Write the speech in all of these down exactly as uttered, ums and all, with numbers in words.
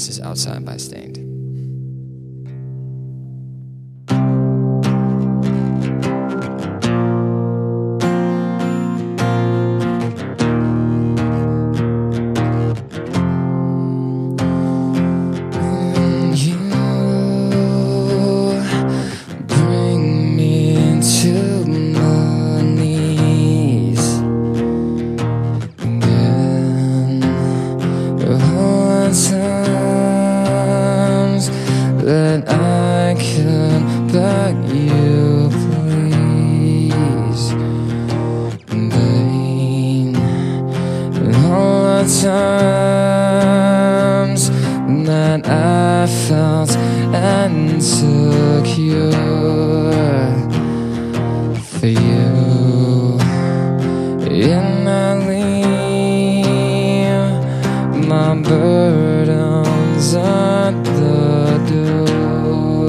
This is Outside by Stained. Times that I could beg you, please, vain. And all the times that I felt insecure for you, and I leave my burdens at the door.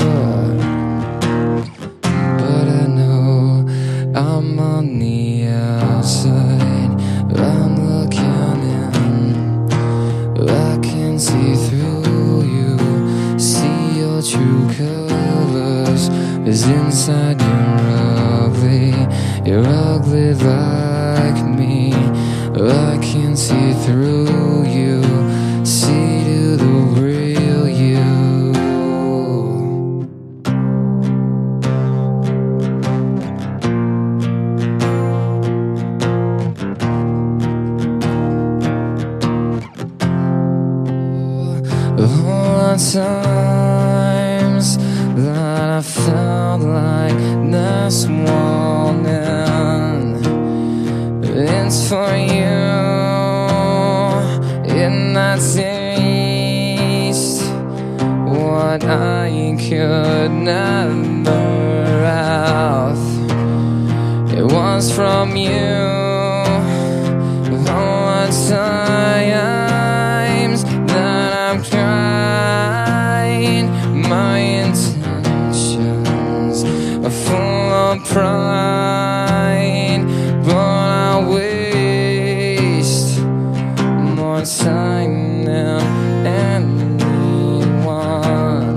But I know I'm on the outside, I'm looking in. I can see through you, see your true colors. Is inside you're ugly, you're ugly like me. I can see through you, see to the real you. All the times that I felt like this morning, it's for you. In that taste, what I could never have, it was from you. All the times that I've tried, my intentions are full of pride, but I waste more time than anyone.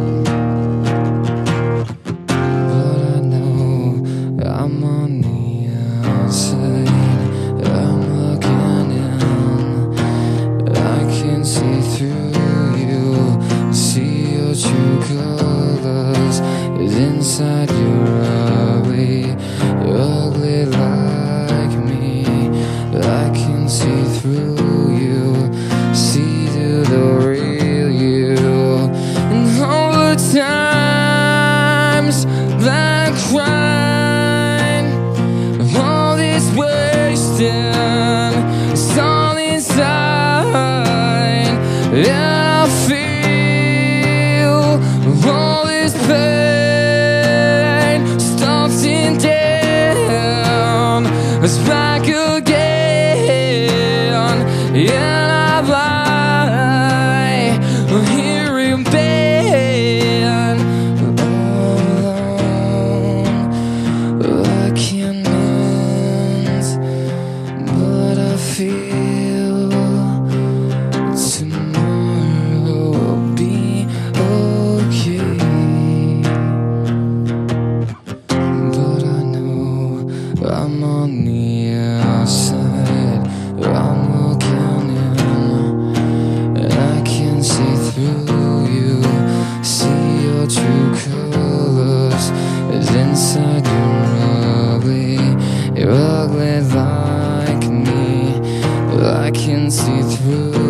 But I know I'm on the outside, I'm looking in. I can see through you, see your true colors. Is inside you're ugly, you're ugly like me. I can see through you, see to the real you. And all the times that I cried, all this wasted, it's all inside. Yeah, I feel all this pain starting down, it's back again. Yeah, I lie here in bed alone. I can't mend, but I feel tomorrow will be okay. But I know I'm on the outside, I'm looking in. And I can see through you, see your true colors. Is inside you're ugly, you're ugly like me. I can see through